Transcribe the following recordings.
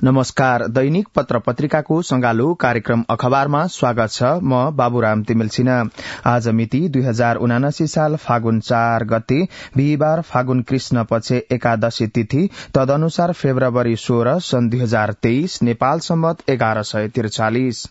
नमस्कार। दैनिक पत्र पत्रिकाको संगालो कार्यक्रम अखबारमा स्वागत छ। म बाबुराम तिमिल सिन्हा। आज मिति 2079 साल फागुन 4 गते बिहिबार, फागुन कृष्ण पक्ष एकादशी तिथि, तदनुसार फेब्रुअरी 16 सन् 2023, नेपाल सम्वत 1143।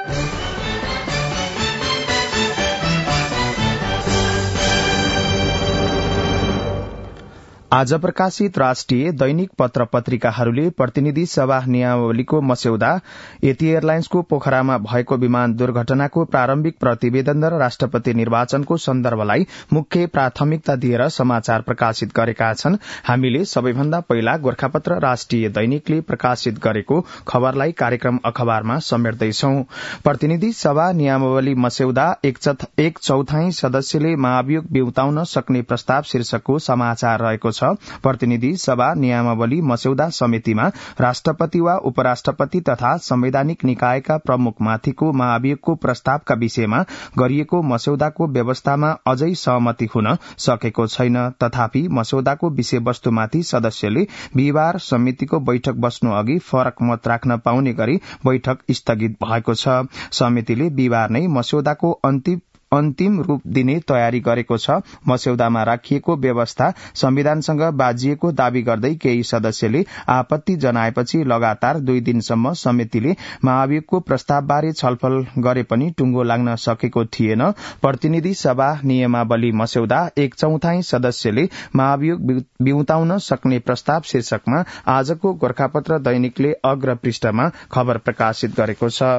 आज प्रकाशित राष्ट्रिय दैनिक पत्र पत्रिकाहरूले प्रतिनिधि सभा नियमावलीको मस्यौदा, यति एयरलाइन्सको पोखरामा भएको विमान दुर्घटनाको प्रारम्भिक प्रतिवेदन र राष्ट्रपति निर्वाचनको सन्दर्भलाई मुख्य प्राथमिकता दिएर समाचार प्रकाशित गरेका छन्। हामीले सबैभन्दा पहिला गोरखापत्र राष्ट्रिय दैनिकले प्रकाशित गरेको खबरलाई कार्यक्रम अखबारमा समेट्दैछौं। प्रतिनिधि सभा नियमावली मस्यौदा, एक चौथाई सदस्यले महाभियोग बिउताउन सक्ने प्रस्ताव शीर्षकको समाचार रहेको छ। प्रतिनिधि सभा नियमावली मस्यौदा समितिमा राष्ट्रपति वा उपराष्ट्रपति तथा संवैधानिक निकायका प्रमुखमाथिको महाभियोगको प्रस्तावका विषयमा गरिएको मस्यौदाको व्यवस्थामा अझै सहमति हुन सकेको छैन। तथापि मस्यौदाको विषयवस्तुमाथि सदस्यले बिहिबार समितिको बैठक बस्नु अघि फरक मत राख्न पाउने गरी बैठक स्थगित भएको छ। समितिले बिहिबार नै मस्यौदाको अन्तिम रूप दिने तयारी गरेको छ। मस्यौदामा राखिएको व्यवस्था संविधानसँग बाजिएको दावी गर्दै केही सदस्यले आपत्ति जनाएपछि लगातार 2 दिनसम्म समितिले महाभियोगको प्रस्तावबारे छलफल गरे पनि टुंगो लाग्न सकेको थिएन। प्रतिनिधि सभा नियमावली मस्यौदा, एक चौथाई सदस्यले महाभियोग बिउताउन सक्ने प्रस्ताव शीर्षकमा आजको गोरखापत्र दैनिकले अग्र पृष्ठमा खबर प्रकाशित गरेको छ।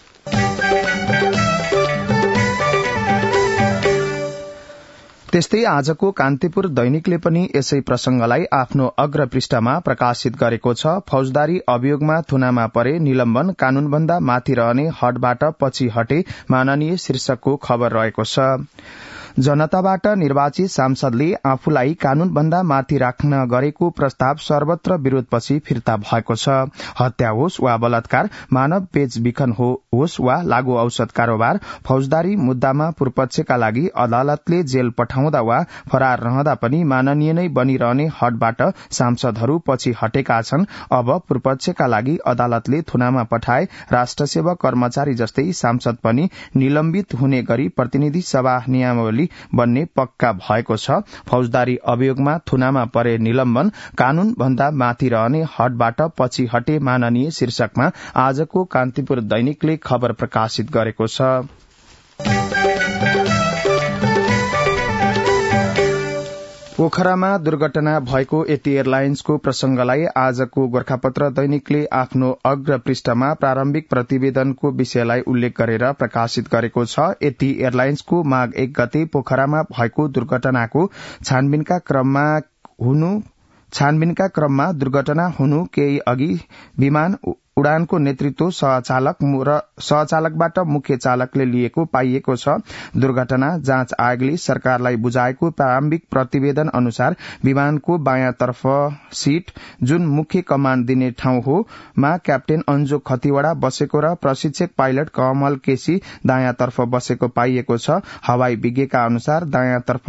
त्यस्तै आजको कान्तिपुर दैनिकले पनि यसै प्रसंगलाई आफ्नो अग्र पृष्ठमा प्रकाशित गरेको छ। फौजदारी अभियोगमा थुनामा परे निलम्बन, कानूनभन्दा माथि रहने हटबाट पछि हटे माननीय शीर्षकको खबर रहेको छ। जनताबाट निर्वाचित सांसदले आफूलाई कानूनभन्दा माथि राख्न गरेको प्रस्ताव सर्वत्र विरोधपछि फिर्ता भएको छ। हत्या होस् वा बलात्कार, मानव बेचबिखन होस् वा लागू औषध कारोबार, फौजदारी मुद्दामा पूर्वपक्षका लागि अदालतले जेल पठाउँदा वा फरार रहँदा पनि माननीय नै बनिरहने हटबाट सांसदहरू पछि हटेका छन्। अब पूर्वपक्षका लागि अदालतले थुनामा पठाए राष्ट्रसेवक कर्मचारी जस्तै सांसद पनि निलम्बित हुने गरी प्रतिनिधि सभा नियमावली बन्ने पक्का भएको छ। फौजदारी अभियोगमा थुनामा परे निलम्बन, कानून भन्दा माथि रहने हटबाट पछि हटे माननीय शीर्षकमा आजको कान्तिपुर दैनिकले खबर प्रकाशित गरेको छ। पोखरामा दुर्घटना भएको यति एयरलाइन्सको प्रसंगलाई आजको गोरखापत्र दैनिकले आफ्नो अग्र पृष्ठमा प्रारम्भिक प्रतिवेदनको विषयलाई उल्लेख गरेर प्रकाशित गरेको छ। यति एयरलाइन्सको माघ 1 गते पोखरामा भएको दुर्घटनाको छानबिनका क्रममा दुर्घटना हुनु केही अघि विमान उडानको नेतृत्व सहचालकबाट मुख्य चालकले लिएको पाइएको छ। दुर्घटना जाँच आयोगले सरकारलाई बुझाएको प्रारम्भिक प्रतिवेदन अनुसार विमानको बायाँतर्फ सीट, जुन मुख्य कमाण्ड दिने ठाउँ हो, मा क्याप्टेन अन्जो खतिवड़ा बसेको र प्रशिक्षक पाइलट कमल केसी दायाँतर्फ बसेको पाइएको छ। हवाई विज्ञका अनुसार दायाँतर्फ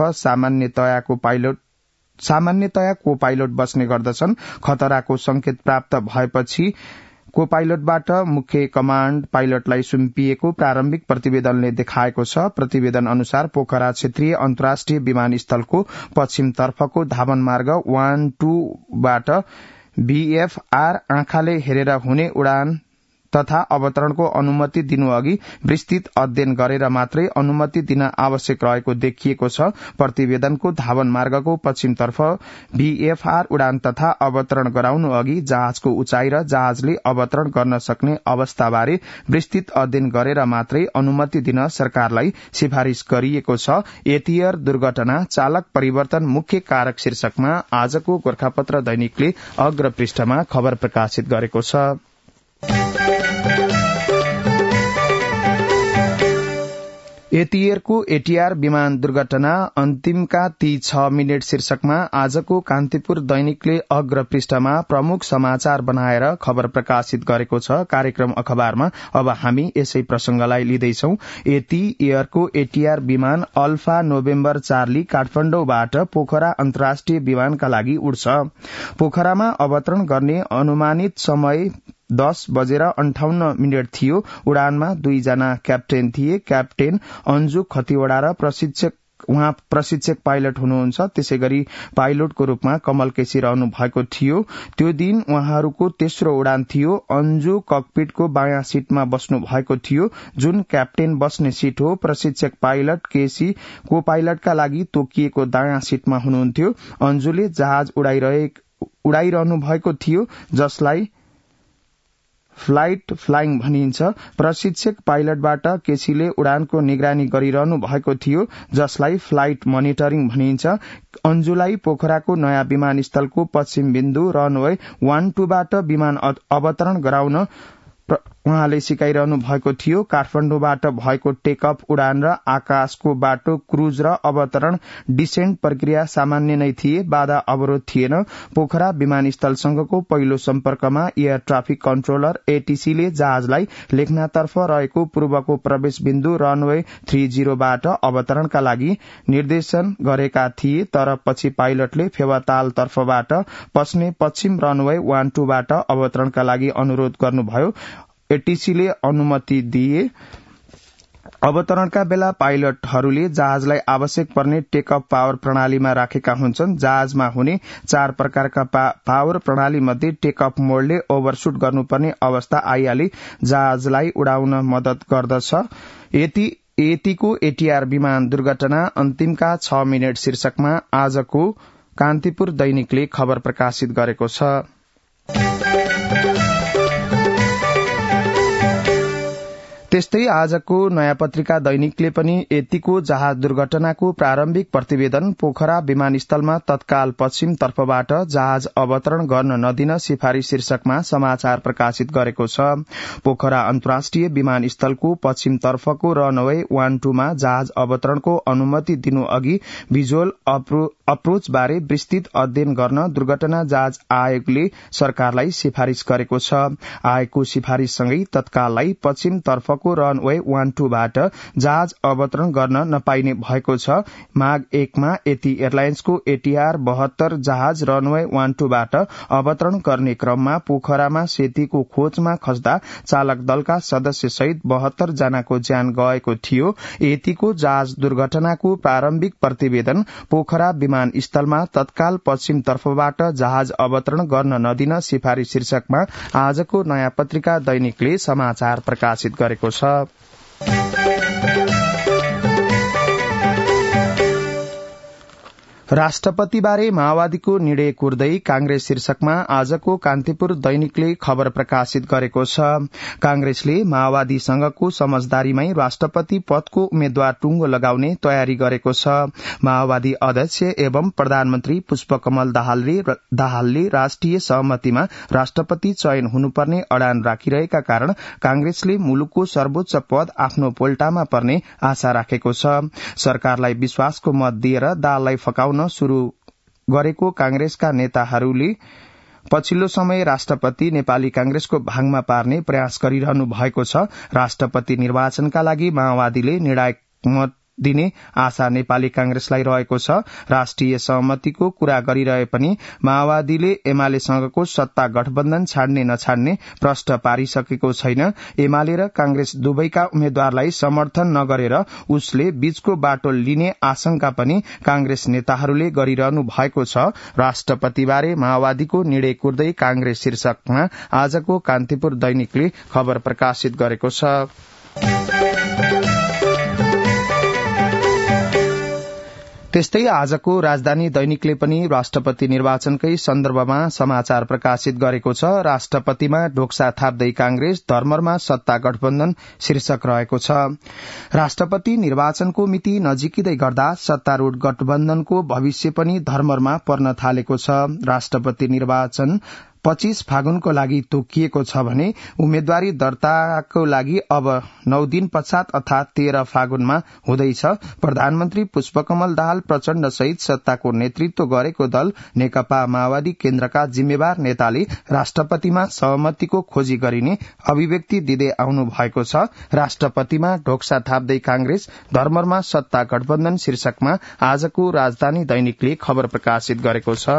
सामान्यतया को पाइलट बस्ने गर्दछन्। खतराको संकेत प्राप्त भएपछि को पाइलटबाट मुख्य कमाण्ड पाइलटलाई सुम्पिएको प्रारम्भिक प्रतिवेदनले देखाएको छ। प्रतिवेदन अनुसार पोखरा क्षेत्रीय अन्तर्राष्ट्रिय विमानस्थलको पश्चिमतर्फको धावन मार्ग 1-2बाट VFR आँखाले हेरेर हुने उडान तथा अवतरणको अनुमति दिनु अघि विस्तृत अध्ययन गरेर मात्रै अनुमति दिन आवश्यक रहेको देखिएको छ। प्रतिवेदनको धावन मार्गको पश्चिमतर्फ VFR उडान तथा अवतरण गराउनु अघि जहाजको उचाइ र जहाजले अवतरण गर्न सक्ने अवस्थाबारे विस्तृत अध्ययन गरेर मात्रै अनुमति दिन सरकारलाई सिफारिश गरिएको छ। यति एयर दुर्घटना चालक परिवर्तन मुख्य कारक शीर्षकमा आजको गोरखापत्र दैनिकले अग्र पृष्ठमा खबर प्रकाशित गरेको छ। एतियरको एटीआर विमान दुर्घटना अन्तिमका ती 6 मिनट शीर्षकमा आजको कान्तिपुर दैनिकले अग्र पृष्ठमा प्रमुख समाचार बनाएर खबर प्रकाशित गरेको छ। कार्यक्रम अखबारमा अब हामी यसै प्रसंगलाई लिँदैछौ। एतियरको एटीआर विमान अल्फा नोभेम्बर चार्ली काठमाडौँबाट पोखरा अन्तर्राष्ट्रिय विमानका लागि उड्छ। पोखरामा अवतरण गर्ने अनुमानित समय 10:58 थियो। उडानमा 2 जना क्याप्टेन थिए। क्याप्टेन अन्जु खतिवड़ा र प्रशिक्षक पाइलट हुनुहुन्छ। त्यसैगरी पाइलटको रूपमा कमल केसी रहनु भएको थियो। त्यो दिन उहाँहरूको तेस्रो उडान थियो। अन्जु ककपिटको बायाँ सीटमा बस्नु भएको थियो, जुन क्याप्टेन बस्ने सीट हो। प्रशिक्षक पाइलट केसी को पाइलटका लागि तोकिएको दायाँ सीटमा हुनुहुन्थ्यो। अन्जुले जहाज उडाइरहनु भएको थियो, जसलाई फ्लाइट फ्लाइङ भनिन्छ। प्रशिक्षक पाइलटबाट केसीले उडानको निगरानी गरिरहनु भएको थियो, जसलाई फ्लाइट मोनिटरिङ भनिन्छ। अन्जुलाई पोखराको नयाँ विमानस्थलको पश्चिम बिन्दु रनवे 12बाट विमान अवतरण गराउन उहाँले सिकाइरहनु भएको थियो। काठमाडौँबाट भएको टेकअप उडान र आकाशको बाटो क्रूज र अवतरण डिसेन्ट प्रक्रिया सामान्य नै थिए। बाधा अवरोध थिएन। पोखरा विमानस्थलसँगको पहिलो सम्पर्कमा एयर ट्राफिक कन्ट्रोलर एटीसीले जहाजलाई लेखनातर्फ रहेको पूर्वको प्रवेश बिन्दु रनवे 30बाट अवतरणका लागि निर्देशन गरेका थिए, तर पछि पाइलटले फेवाताल तर्फबाट पस्ने पश्चिम रनवे 12बाट अवतरणका लागि अनुरोध गर्नुभयो। एटीसीले अनुमति दिए। अवतरणका बेला पाइलटहरूले जहाजलाई आवश्यक पर्ने टेकअप पावर प्रणालीमा राखेका हुन्छन्। जहाजमा हुने 4 प्रकारका पावर प्रणाली मध्ये टेकअप मोडले ओभरशूट गर्नुपर्ने अवस्था आइहाले जहाजलाई उडाउन मदत गर्दछ। एटीको एटीआर विमान दुर्घटना अन्तिमका 6 मिनट शीर्षकमा आजको कान्तिपुर दैनिकले खबर प्रकाशित गरेको छ। त्यस्तै आजको नयाँ पत्रिका दैनिकले पनि एतिको जहाज दुर्घटनाको प्रारम्भिक प्रतिवेदन, पोखरा विमानस्थलमा तत्काल पश्चिम तर्फबाट जहाज अवतरण गर्न नदिन सिफारिश शीर्षकमा समाचार प्रकाशित गरेको छ। पोखरा अन्तर्राष्ट्रिय विमानस्थलको पश्चिम तर्फको रनवे 12मा जहाज अवतरणको अनुमति दिनु अघि भिजुअल अप्रोच बारे विस्तृत अध्ययन गर्न दुर्घटना जाँच आयोगले सरकारलाई सिफारिश गरेको छ। आयोगको सिफारिशसँगै तत्काललाई पश्चिम तर्फको रनवे 12बाट जहाज अवतरण गर्न नपाइने भएको छ। माघ 1मा एती एयरलाइन्सको एटीआर 72 जहाज रनवे 12बाट अवतरण गर्ने क्रममा पोखरामा सेतीको खोजमा खस्दा चालक दलका सदस्य सहित 72 जनाको ज्यान गएको थियो। एतीको जहाज दुर्घटनाको प्रारम्भिक प्रतिवेदन, पोखरा विमानस्थलमा तत्काल पश्चिम तर्फबाट जहाज अवतरण गर्न नदिन सिफारिश शीर्षकमा आजको नयाँ पत्रिका दैनिकले समाचार प्रकाशित गरेको छ। राष्ट्रपतिबारे माओवादीको निर्णय कुर्दै कांग्रेस शीर्षकमा आजको कान्तिपुर दैनिकले खबर प्रकाशित गरेको छ। कांग्रेसले माओवादीसँगको समझदारीमै राष्ट्रपति पदको उम्मेद्वार टुंगो लगाउने तयारी गरेको छ। माओवादी अध्यक्ष एवं प्रधानमन्त्री पुष्पकमल दाहालले राष्ट्रिय सहमतिमा राष्ट्रपति चयन हुनुपर्ने अडान राखिरहेका कारण कांग्रेसले मुलुकको सर्वोच्च पद आफ्नो पोल्टामा पर्ने आशा राखेको छ। सरकारलाई विश्वासको मत दिएर दाललाई फकाउन शुरू गरेको कांग्रेसका नेताहरूले पछिल्लो समय राष्ट्रपति नेपाली कांग्रेसको भाङमा पार्ने प्रयास गरिरहनु भएको छ। राष्ट्रपति निर्वाचनका लागि माओवादीले निर्णायक मत दिने आशा नेपाली कांग्रेसलाई रहेको छ। राष्ट्रिय सहमतिको कुरा गरिरहे पनि माओवादीले एमालेसँगको सत्ता गठबन्धन छाड्ने नछाड्ने प्रश्न पारिसकेको छैन। एमाले र कांग्रेस दुवैका उम्मेद्वारलाई समर्थन नगरेर उसले बीचको बाटो लिने आशंका पनि कांग्रेस नेताहरूले गरिरहनु भएको छ। राष्ट्रपतिबारे माओवादीको निर्णय कुर्दै कांग्रेस शीर्षकमा आजको कान्तिपुर दैनिकले खबर प्रकाशित गरेको छ। त्यस्तै आजको राजधानी दैनिकले पनि राष्ट्रपति निर्वाचनकै सन्दर्भमा समाचार प्रकाशित गरेको छ। राष्ट्रपतिमा ढोक्सा थाप्दै कांग्रेस, धर्मरमा सत्ता गठबन्धन शीर्षक रहेको छ। राष्ट्रपति निर्वाचनको मिति नजिकिँदै गर्दा सत्तारूढ़ गठबन्धनको भविष्य पनि धर्मरमा पर्न थालेको छ। राष्ट्रपति निर्वाचन 25 फागुनको लागि तोकिएको छ भने उम्मेद्वारी दर्ताको लागि अब 9 दिन पश्चात अर्थात 13 फागुनमा हुँदैछ। प्रधानमन्त्री पुष्पकमल दाहाल प्रचण्ड सहित सत्ताको नेतृत्व गरेको दल नेकपा माओवादी केन्द्रका जिम्मेवार नेताले राष्ट्रपतिमा सहमतिको खोजी गरिने अभिव्यक्ति दिँदै आउनु भएको छ। राष्ट्रपतिमा ढोक्सा थाप्दै कांग्रेस धर्मरमा सत्ता गठबन्धन शीर्षकमा आजको राजधानी दैनिकले खबर प्रकाशित गरेको छ।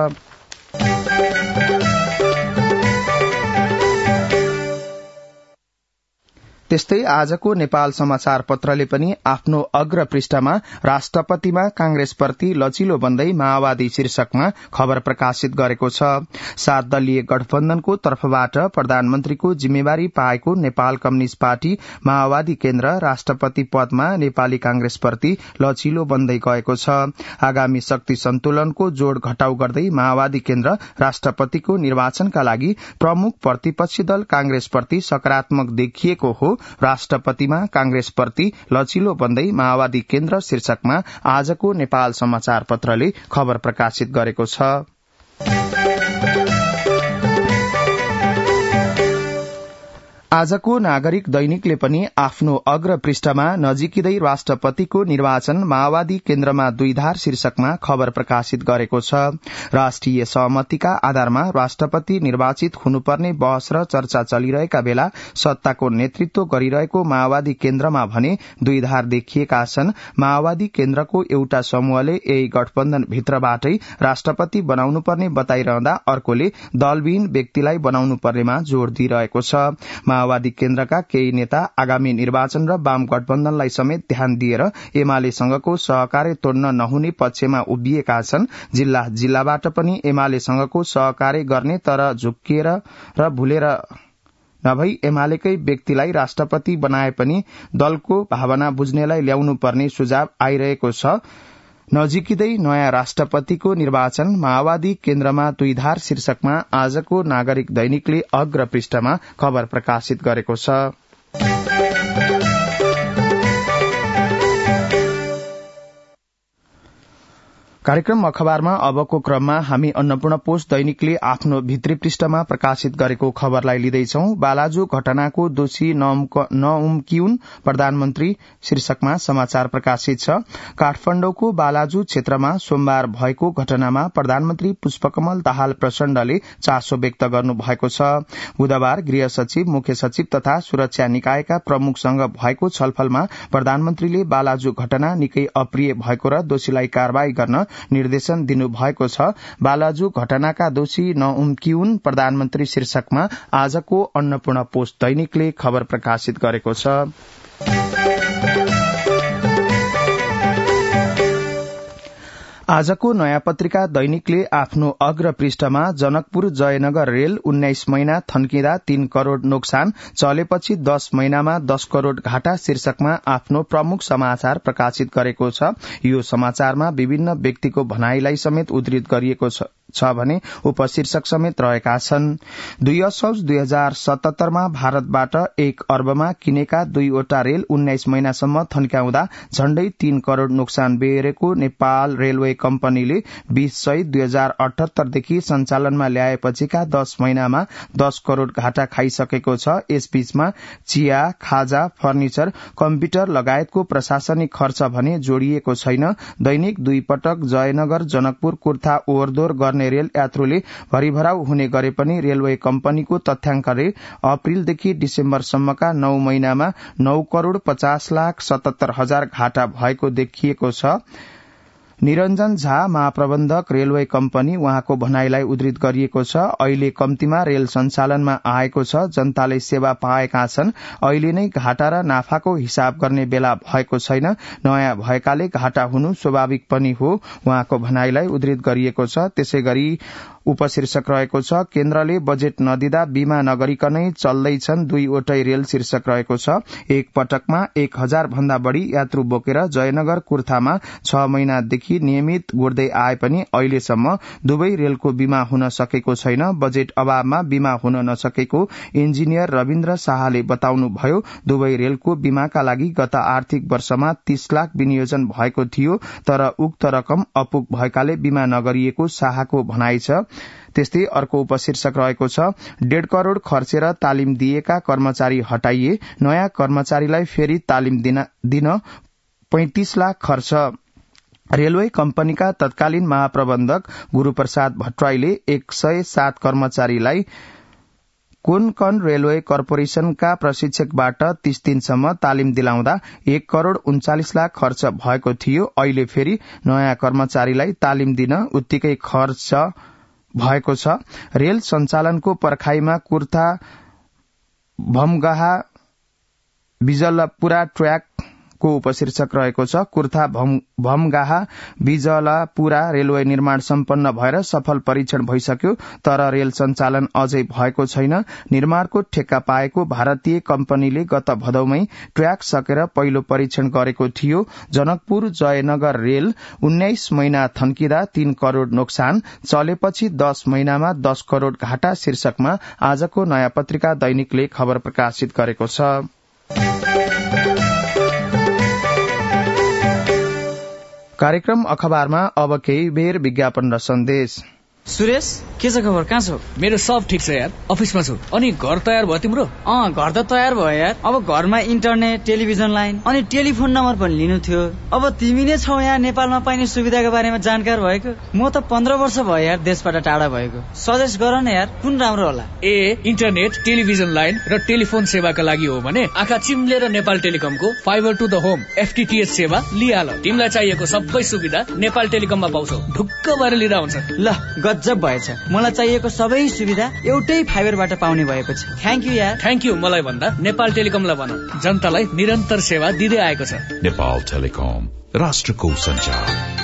त्यस्तै आजको नेपाल समाचार पत्रले पनि आफ्नो अग्र पृष्ठमा राष्ट्रपतिमा कांग्रेसप्रति लचिलो बन्दै माओवादी शीर्षकमा खबर प्रकाशित गरेको छ। 7 दलीय गठबन्धनको तर्फबाट प्रधानमन्त्रीको जिम्मेवारी पाएको नेपाल कम्युनिष्ट पार्टी माओवादी केन्द्र राष्ट्रपति पदमा नेपाली कांग्रेसप्रति लचिलो बन्दै गएको छ। आगामी शक्ति सन्तुलनको जोड़ घटाउ गर्दै माओवादी केन्द्र राष्ट्रपतिको निर्वाचनका लागि प्रमुख प्रतिपक्षी दल कांग्रेसप्रति सकारात्मक देखिएको हो। राष्ट्रपतिमा कांग्रेसप्रति लचिलो बन्दै माओवादी केन्द्र शीर्षकमा आजको नेपाल समाचार पत्रले खबर प्रकाशित गरेको छ। आजको नागरिक दैनिकले पनि आफ्नो अग्र पृष्ठमा नजिकिँदै राष्ट्रपतिको निर्वाचन माओवादी केन्द्रमा दुईधार शीर्षकमा खबर प्रकाशित गरेको छ। राष्ट्रिय सहमतिका आधारमा राष्ट्रपति निर्वाचित हुनुपर्ने बहस र चर्चा चलिरहेका बेला सत्ताको नेतृत्व गरिरहेको माओवादी केन्द्रमा भने दुईधार देखिएका छन्। माओवादी केन्द्रको एउटा समूहले यही गठबन्धन भित्रबाटै राष्ट्रपति बनाउनुपर्ने बताइरहँदा अर्कोले दलविहीन व्यक्तिलाई बनाउनु पर्नेमा जोड़ दिइरहेको छ। माओवादी केन्द्रका केही नेता आगामी निर्वाचन र वाम गठबन्धनलाई समेत ध्यान दिएर एमालेसँगको सहकार्य तोड्न नहुने पक्षमा उभिएका छन्। जिल्लाबाट पनि एमालेसँगको सहकार्य गर्ने तर झुक्किएर र भुलेर नभई एमालेकै व्यक्तिलाई राष्ट्रपति बनाए पनि दलको भावना बुझ्नेलाई ल्याउनु पर्ने सुझाव आइरहेको छ। नजिकिँदै नयाँ राष्ट्रपतिको निर्वाचन माओवादी केन्द्रमा दुईधार शीर्षकमा आजको नागरिक दैनिकले अग्र पृष्ठमा खबर प्रकाशित गरेको छ। कार्यक्रम अखबारमा अबको क्रममा हामी अन्नपूर्ण पोस्ट दैनिकले आफ्नो भित्री पृष्ठमा प्रकाशित गरेको खबरलाई लिँदैछौं। बालाजु घटनाको दोषी नउम्किउन् प्रधानमन्त्री शीर्षकमा समाचार प्रकाशित छ। काठमाडौँको बालाजु क्षेत्रमा सोमबार भएको घटनामा प्रधानमन्त्री पुष्पकमल दाहाल प्रचण्डले चासो व्यक्त गर्नु भएको छ। बुधबार गृह सचिव, मुख्य सचिव तथा सुरक्षा निकायका प्रमुखसँग भएको छलफलमा प्रधानमन्त्रीले बालाजु घटना निकै अप्रिय भएको र दोषीलाई कारवाही गर्न निर्देशन दिनुभएको छ। बालाजु घटनाका दोषी नउम्किउन् प्रधानमन्त्री शीर्षकमा आजको अन्नपूर्ण पोस्ट दैनिकले खबर प्रकाशित गरेको छ। आजको नयाँ पत्रिका दैनिकले आफ्नो अग्र पृष्ठमा जनकपुर जयनगर रेल 19 महिना थन्किँदा 3 करोड़ नोक्सान, चलेपछि 10 महिनामा 10 करोड़ घाटा शीर्षकमा आफ्नो प्रमुख समाचार प्रकाशित गरेको छ। यो समाचारमा विभिन्न व्यक्तिको भनाईलाई समेत उद्धृत गरिएको छ भने उपशीर्षक समेत रहेका छन्। 2 असोज 2077 मा भारतबाट 1 अर्बमा किनेका 2वटा रेल 19 महिनासम्म थन्क्याउँदा झण्डै 3 करोड़ नोक्सान बेहोरेको नेपाल रेलवे कम्पनीले 20 चैत 2078 देखि सञ्चालनमा ल्याएपछिका 10 महिनामा 10 करोड़ घाटा खाइसकेको छ। यसबीचमा चिया, खाजा, फर्निचर, कम्प्युटर लगायतको प्रशासनिक खर्च भने जोडिएको छैन। दैनिक 2 पटक जयनगर जनकपुर कुर्था ओहोरदोहोर गर्ने रेल यात्रुले भरिभराउ हुने गरे पनि रेलवे कम्पनीको तथ्याङ्कले अप्रिलदेखि डिसेम्बरसम्मका 9 महिनामा 9 करोड़ 50 लाख 77 हजार घाटा भएको देखिएको छ। निरञ्जन झा महाप्रबन्धक रेलवे कम्पनी, उहाँको भनाईलाई उद्धृत गरिएको छ। अहिले कम्तीमा रेल सञ्चालनमा आएको छ, जनताले सेवा पाएका छन्। अहिले नै घाटा र नाफाको हिसाब गर्ने बेला भएको छैन। नयाँ भएकाले घाटा हुनु स्वाभाविक पनि हो, उहाँको भनाईलाई उद्धृत गरिएको छ। त्यसैगरी उपशीर्षक रहेको छ, केन्द्रले बजेट नदिँदा बीमा नगरिकनै चल्दैछन् 2वटै रेल शीर्षक रहेको छ। एक पटकमा 1000 भन्दा बढ़ी यात्रु बोकेर जयनगर कुर्थामा 6 महिनादेखि नियमित गुड्दै आए पनि अहिलेसम्म दुवै रेलको बीमा हुन सकेको छैन। बजेट अभावमा बीमा हुन नसकेको इन्जिनियर रविन्द्र शाहले बताउनुभयो। दुवै रेलको बीमाका लागि गत आर्थिक वर्षमा 30 लाख विनियोजन भएको थियो, तर उक्त रकम अपुग भएकाले बीमा नगरिएको शाहको भनाई छ। त्यस्तै अर्को उपशीर्षक रहेको छ 1.5 करोड़ खर्चेर तालिम दिएका कर्मचारी हटाइए, नयाँ कर्मचारीलाई फेरि तालिम दिन 35 लाख खर्च। रेलवे कम्पनीका तत्कालीन महाप्रबन्धक गुरूप्रसाद भट्टराईले 107 कर्मचारीलाई कोनकन रेलवे कर्पोरेशनका प्रशिक्षकबाट 30 दिनसम्म तालिम दिलाउँदा 1 करोड़ 39 लाख खर्च भएको थियो। अहिले फेरि नयाँ कर्मचारीलाई तालिम दिन उत्तिकै खर्च भएको छ। रेल सञ्चालनको पर्खाइमा कुर्था भमगाहा बिजलपुरा ट्र्याक को उपशीर्षक रहेको छ। कुर्था भमगाहा बिजलपुरा रेलवे निर्माण सम्पन्न भएर सफल परीक्षण भइसक्यो, तर रेल सञ्चालन अझै भएको छैन। निर्माणको ठेक्का पाएको भारतीय कम्पनीले गत भदौमै ट्र्याक सकेर पहिलो परीक्षण गरेको थियो। जनकपुर जयनगर रेल 19 महिना थन्किँदा 3 करोड़ नोक्सान, चलेपछि 10 महिनामा 10 करोड़ घाटा शीर्षकमा आजको नयाँ पत्रिका दैनिकले खबर प्रकाशित गरेको छ। कार्यक्रम अखबारमा अब केही बेर विज्ञापन र सन्देश। सुरेश, के छ खबर? कहाँ छौ? मेरो सब ठिक छ यार, अफिसमा छु। अनि घर तयार भयो तिम्रो? घर त तयार भयो यार। अब घरमा इन्टरनेट, टेलिभिजन लाइन अनि टेलिफोन नम्बर पनि लिनु थियो। अब तिमी नै छौ यहाँ नेपालमा पाइने सुविधाको बारेमा जानकार भएको। म त 15 वर्ष भयो यार देशबाट टाढा भएको। सजेस्ट गर न यार, कुन राम्रो होला? इन्टरनेट, टेलिभिजन लाइन र टेलिफोन सेवाका लागि हो भने आँखा चिम्लेर नेपाल टेलिकमको fibre to the home FTTH सेवा लिहाल। तिमीलाई चाहिएको सबै सुविधा नेपाल टेलिकममा पाउँछौ। ढुक्क भएर लिँदा हुन्छ। ल, गजब भएछ। मलाई चाहिएको सबै सुविधा एउटै फाइबरबाट पाउने भएपछि थ्यांक यू यार। थ्यांक यू मलाई भन्दा नेपाल टेलिकमलाई भन, जनतालाई निरन्तर सेवा दिँदै आएको छ। नेपाल टेलिकम, राष्ट्रको सञ्चार।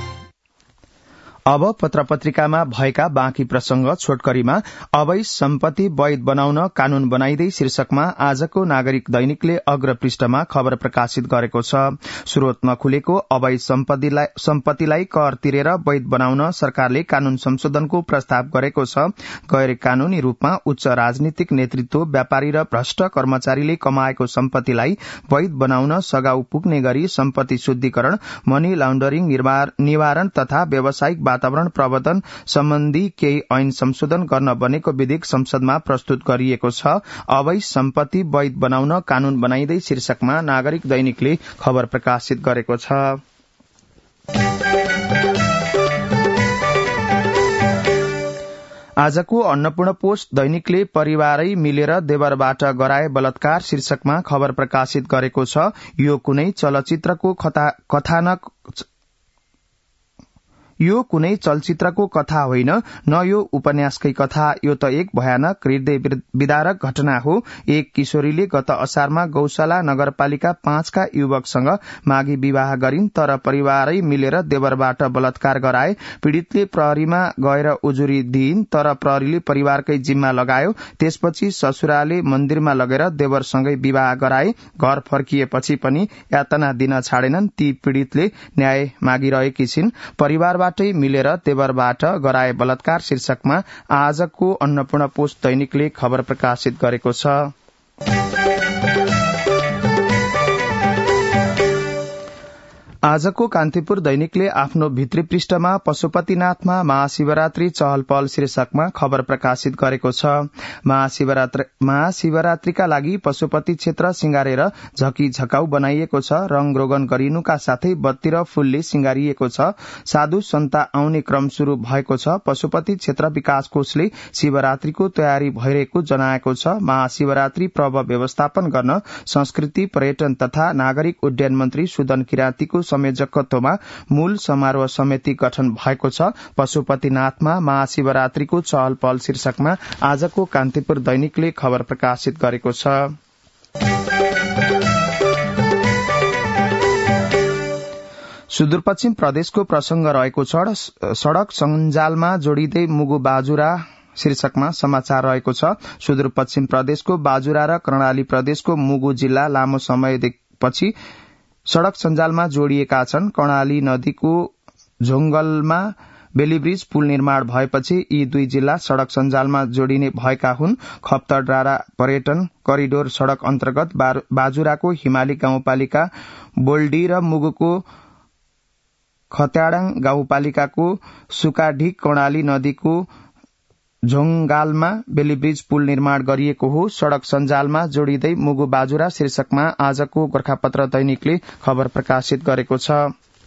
अब पत्र-पत्रिकामा भएका बाँकी प्रसंग छोटकरीमा अवैध सम्पत्ति वैध बनाउन कानून बनाइदै शीर्षकमा आजको नागरिक दैनिकले अग्र पृष्ठमा खबर प्रकाशित गरेको छ। स्रोत नखुलेको अवैध सम्पत्तिलाई कर तिरेर वैध बनाउन सरकारले कानून संशोधनको प्रस्ताव गरेको छ। गैर कानूनी रूपमा उच्च राजनीतिक नेतृत्व, व्यापारी र भ्रष्ट कर्मचारीले कमाएको सम्पत्तिलाई वैध बनाउन सघाउ पुग्ने गरी सम्पत्ति शुद्धिकरण, मनी लाण्डरिङ निवारण तथा व्यावसायिक वातावरण प्रवर्धन सम्बन्धी केही ऐन संशोधन गर्न बनेको विधेयक संसदमा प्रस्तुत गरिएको छ। अवैध सम्पत्ति वैध बनाउन कानून बनाइदै शीर्षकमा नागरिक दैनिकले खबर प्रकाशित गरेको छ। आजको अन्नपूर्ण पोस्ट दैनिकले परिवारै मिलेर देवरबाट गराए बलात्कार शीर्षकमा खबर प्रकाशित गरेको छ। यो कुनै चलचित्रको कथा होइन, न यो उपन्यासकै कथा। यो त एक भयानक हृदय विदारक घटना हो। एक किशोरीले गत असारमा गौशाला नगरपालिका 5 का युवकसँग मागी विवाह गरिन्, तर परिवारै मिलेर देवरबाट बलात्कार गराए। पीड़ितले प्रहरीमा गएर उजुरी दिइन्, तर प्रहरीले परिवारकै जिम्मा लगायो। त्यसपछि ससुराले मन्दिरमा लगेर देवरसँगै विवाह गराए। घर फर्किएपछि पनि यातना दिन छाडेनन्। ती पीड़ितले न्याय मागिरहेकी छिन्। परिवारबाट मिलेर देवरबाट गराए बलात्कार शीर्षकमा आजको अन्नपूर्ण पोस्ट दैनिकले खबर प्रकाशित गरेको छ। आजको कान्तिपुर दैनिकले आफ्नो भित्री पृष्ठमा पशुपतिनाथमा महाशिवरात्रि चहल पहल शीर्षकमा खबर प्रकाशित गरेको छ। महाशिवरात्रिका लागि पशुपति क्षेत्र सिंगारेर झकी झकाउ बनाइएको छ। रंग रोगन गरिनुका साथै बत्ती र फूलले सिंगारिएको छ। साधु सन्त आउने क्रम शुरू भएको छ। पशुपति क्षेत्र विकास कोषले शिवरात्रिको तयारी भइरहेको जनाएको छ। महाशिवरात्रि पर्व व्यवस्थापन गर्न संस्कृति, पर्यटन तथा नागरिक उड्डयन मन्त्री सुदन किराँतीको संयोजकत्वमा मूल समारोह समिति गठन भएको छ। पशुपतिनाथमा महाशिवरात्रिको चहल पहल शीर्षकमा आजको कान्तिपुर दैनिकले खबर प्रकाशित गरेको छ। सुदूरपश्चिम प्रदेशको प्रसंग रहेको छ। सड़क सञ्जालमा जोडिँदै मुगु बाजुरा शीर्षकमा समाचार रहेको छ। सुदूरपश्चिम प्रदेशको बाजुरा र कर्णाली प्रदेशको मुगु जिल्ला लामो समयपछि सड़क सञ्जालमा जोडिएका छन्। कर्णाली नदीको झोंगलमा बेलीब्रिज पुल निर्माण भएपछि यी दुई जिल्ला सड़क सञ्जालमा जोडिने भएका हुन्। खप्तर डाँडा पर्यटन करिडोर सड़क अन्तर्गत बाजुराको हिमाली गाउँपालिका बोल्डी र मुगुको खत्याडाङ गाउँपालिकाको सुकाढिक कर्णाली नदीको झोङगालमा बेलीब्रिज पुल निर्माण गरिएको हो। सड़क सञ्जालमा जोडिँदै मुगु बाजुरा शीर्षकमा आजको गोरखापत्र दैनिकले खबर प्रकाशित गरेको छ।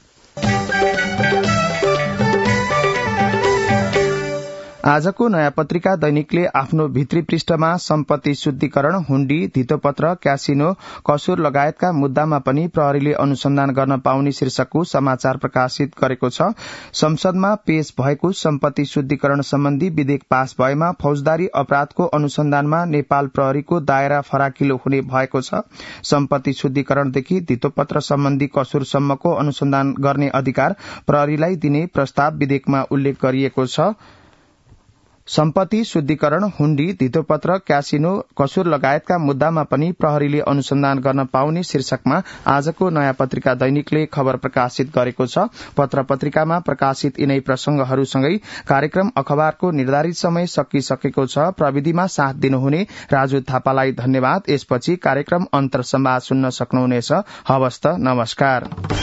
आजको नयाँ पत्रिका दैनिकले आफ्नो भित्री पृष्ठमा सम्पत्ति शुद्धिकरण, हुण्डी, धितोपत्र, क्यासिनो, कसुर लगायतका मुद्दामा पनि प्रहरीले अनुसन्धान गर्न पाउने शीर्षकको समाचार प्रकाशित गरेको छ। संसदमा पेश भएको सम्पत्ति शुद्धिकरण सम्बन्धी विधेयक पास भएमा फौजदारी अपराधको अनुसन्धानमा नेपाल प्रहरीको दायरा फराकिलो हुने भएको छ। सम्पत्ति शुद्धिकरणदेखि धितोपत्र सम्बन्धी कसुरसम्मको अनुसन्धान गर्ने अधिकार प्रहरीलाई दिने प्रस्ताव विधेयकमा उल्लेख गरिएको छ। सम्पत्ति शुद्धिकरण, हुण्डी, धितोपत्र, क्यासिनो, कसुर लगायतका मुद्दामा पनि प्रहरीले अनुसन्धान गर्न पाउने शीर्षकमा आजको नयाँ पत्रिका दैनिकले खबर प्रकाशित गरेको छ। पत्र पत्रिकामा प्रकाशित यिनै प्रसंगहरूसँगै कार्यक्रम अखबारको निर्धारित समय सकिसकेको छ। प्रविधिमा साथ दिनुहुने राजु थापालाई धन्यवाद। यसपछि कार्यक्रम अन्तर संवाद सुन्न सक्नुहुनेछ। हवस् त, नमस्कार।